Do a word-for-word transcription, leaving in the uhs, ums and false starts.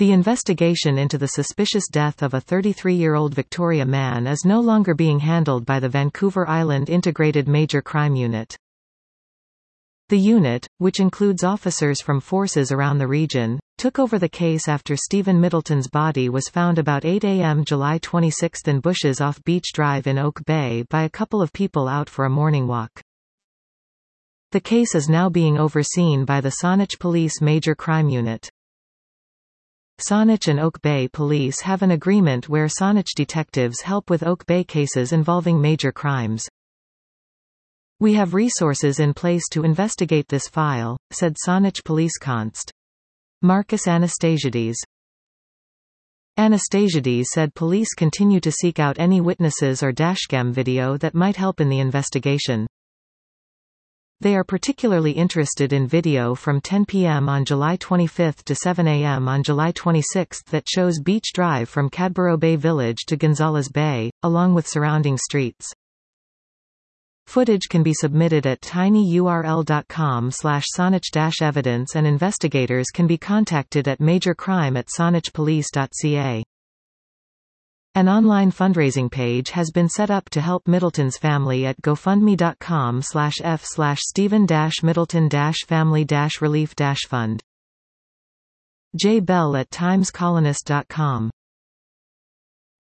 The investigation into the suspicious death of a thirty-three-year-old Victoria man is no longer being handled by the Vancouver Island Integrated Major Crime Unit. The unit, which includes officers from forces around the region, took over the case after Stephen Middleton's body was found about eight a m July twenty-sixth in bushes off Beach Drive in Oak Bay by a couple of people out for a morning walk. The case is now being overseen by the Saanich Police Major Crime Unit. Saanich and Oak Bay Police have an agreement where Saanich detectives help with Oak Bay cases involving major crimes. "We have resources in place to investigate this file," said Saanich Police Const. Marcus Anastasiades. Anastasiades said police continue to seek out any witnesses or dashcam video that might help in the investigation. They are particularly interested in video from ten p m on July twenty-fifth to seven a m on July twenty-sixth that shows Beach Drive from Cadborough Bay Village to Gonzales Bay, along with surrounding streets. Footage can be submitted at tinyurl dot com slash saanich evidence and investigators can be contacted at majorcrime at saanich police dot c a. An online fundraising page has been set up to help Middleton's family at gofundme dot com slash f slash Stephen Middleton family relief fund. J Bell at times colonist dot com